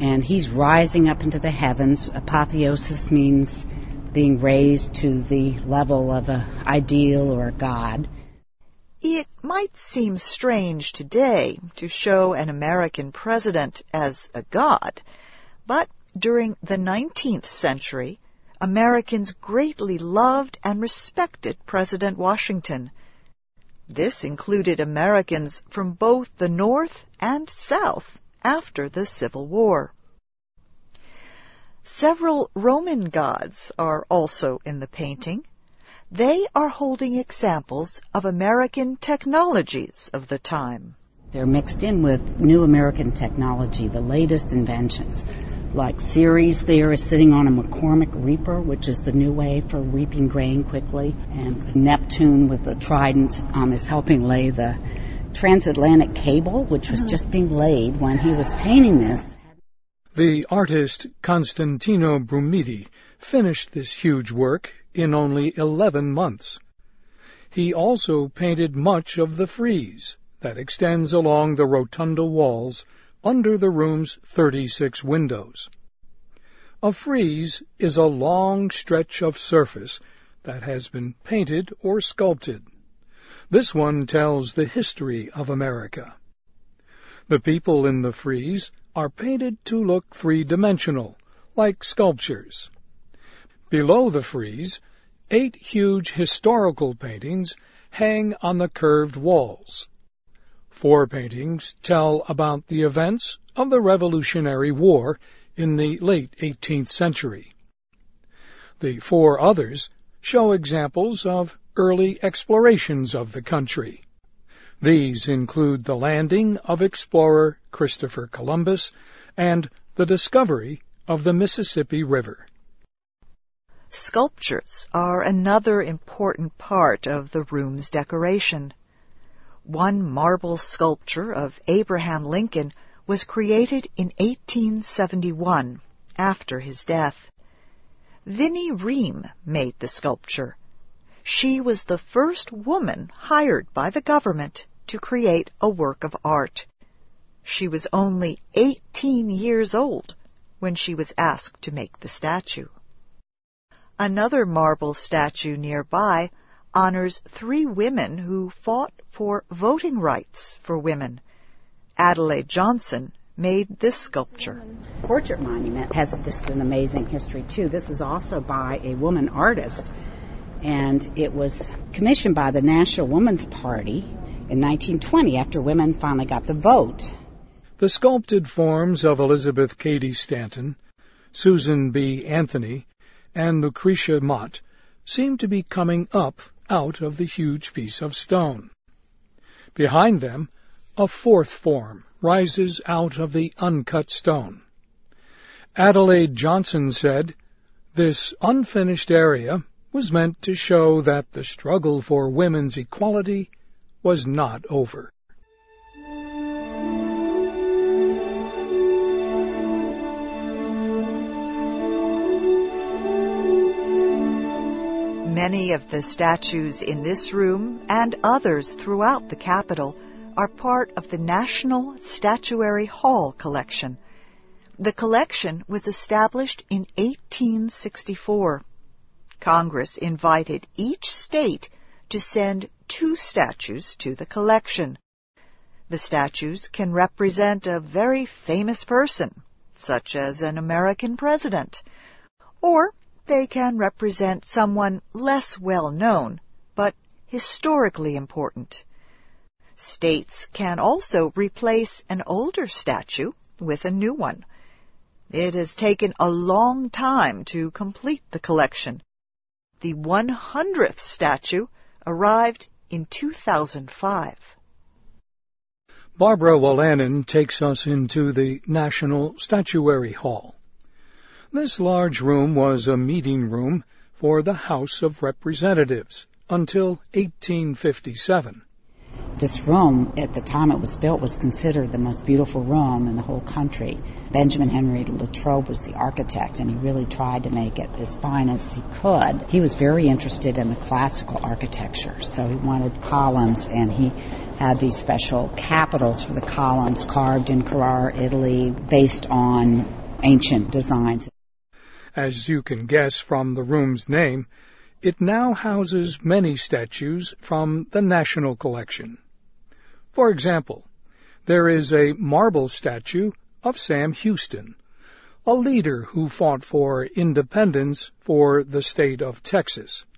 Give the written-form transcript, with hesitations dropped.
and he's rising up into the heavens. Apotheosis means being raised to the level of an ideal or a god. It might seem strange today to show an American president as a god, but during the 19th century, Americans greatly loved and respected President Washington. This included Americans from both the North and South after the Civil War. Several Roman gods are also in the painting. They are holding examples of American technologies of the time. They're mixed in with new American technology, the latest inventions. Like Ceres there is sitting on a McCormick reaper, which is the new way for reaping grain quickly. And Neptune with the trident is helping lay the transatlantic cable, which was just being laid when he was painting this. The artist Constantino Brumidi finished this huge work in only 11 months. He also painted much of the frieze that extends along the rotunda walls under the room's 36 windows. A frieze is a long stretch of surface that has been painted or sculpted. This one tells the history of America. The people in the frieze are painted to look three-dimensional, like sculptures. Below the frieze, 8 huge historical paintings hang on the curved walls. 4 paintings tell about the events of the Revolutionary War in the late 18th century. The 4 others show examples of early explorations of the country. These include the landing of explorer Christopher Columbus and the discovery of the Mississippi River. Sculptures are another important part of the room's decoration. One marble sculpture of Abraham Lincoln was created in 1871, after his death. Vinnie Ream made the sculpture. She was the first woman hired by the government to create a work of art. She was only 18 years old when she was asked to make the statue. Another marble statue nearby honors 3 women who fought for voting rights for women. Adelaide Johnson made this sculpture. Portrait monument has just an amazing history, too. This is also by a woman artist, and it was commissioned by the National Woman's Party in 1920 after women finally got the vote. The sculpted forms of Elizabeth Cady Stanton, Susan B. Anthony, and Lucretia Mott seem to be coming up out of the huge piece of stone. Behind them, a 4th form rises out of the uncut stone. Adelaide Johnson said, "This unfinished area was meant to show that the struggle for women's equality was not over." Many of the statues in this room and others throughout the Capitol are part of the National Statuary Hall collection. The collection was established in 1864. Congress invited each state to send 2 statues to the collection. The statues can represent a very famous person, such as an American president, or they can represent someone less well known, but historically important. States can also replace an older statue with a new one. It has taken a long time to complete the collection. The 100th statue arrived in 2005. Barbara Wolanin takes us into the National Statuary Hall. This large room was a meeting room for the House of Representatives until 1857. This room, at the time it was built, was considered the most beautiful room in the whole country. Benjamin Henry Latrobe was the architect, and he really tried to make it as fine as he could. He was very interested in the classical architecture, so he wanted columns, and he had these special capitals for the columns carved in Carrara, Italy, based on ancient designs. As you can guess from the room's name, it now houses many statues from the National Collection. For example, there is a marble statue of Sam Houston, a leader who fought for independence for the state of Texas.